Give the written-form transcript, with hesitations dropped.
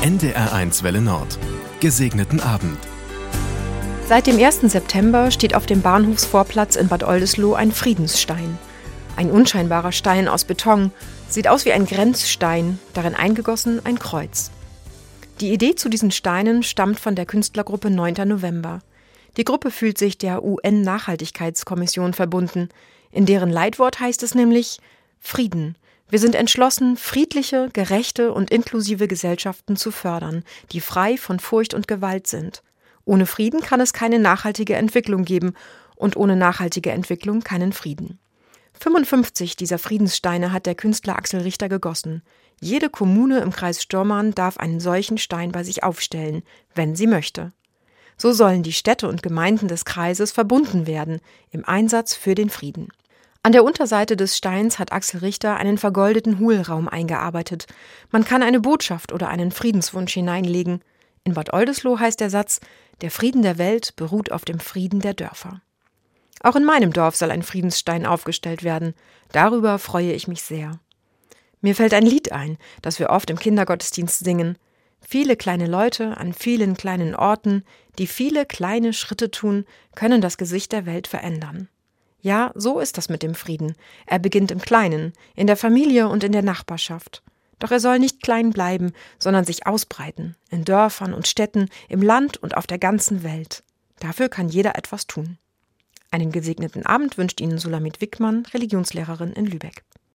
NDR1 Welle Nord. Gesegneten Abend. Seit dem 1. September steht auf dem Bahnhofsvorplatz in Bad Oldesloe ein Friedensstein. Ein unscheinbarer Stein aus Beton, sieht aus wie ein Grenzstein, darin eingegossen ein Kreuz. Die Idee zu diesen Steinen stammt von der Künstlergruppe 9. November. Die Gruppe fühlt sich der UN-Nachhaltigkeitskommission verbunden. In deren Leitwort heißt es nämlich: Frieden. Wir sind entschlossen, friedliche, gerechte und inklusive Gesellschaften zu fördern, die frei von Furcht und Gewalt sind. Ohne Frieden kann es keine nachhaltige Entwicklung geben und ohne nachhaltige Entwicklung keinen Frieden. 55 dieser Friedenssteine hat der Künstler Axel Richter gegossen. Jede Kommune im Kreis Stürmern darf einen solchen Stein bei sich aufstellen, wenn sie möchte. So sollen die Städte und Gemeinden des Kreises verbunden werden im Einsatz für den Frieden. An der Unterseite des Steins hat Axel Richter einen vergoldeten Hohlraum eingearbeitet. Man kann eine Botschaft oder einen Friedenswunsch hineinlegen. In Bad Oldesloe heißt der Satz: Der Frieden der Welt beruht auf dem Frieden der Dörfer. Auch in meinem Dorf soll ein Friedensstein aufgestellt werden. Darüber freue ich mich sehr. Mir fällt ein Lied ein, das wir oft im Kindergottesdienst singen. Viele kleine Leute an vielen kleinen Orten, die viele kleine Schritte tun, können das Gesicht der Welt verändern. Ja, so ist das mit dem Frieden. Er beginnt im Kleinen, in der Familie und in der Nachbarschaft. Doch er soll nicht klein bleiben, sondern sich ausbreiten, in Dörfern und Städten, im Land und auf der ganzen Welt. Dafür kann jeder etwas tun. Einen gesegneten Abend wünscht Ihnen Sulamit Wickmann, Religionslehrerin in Lübeck.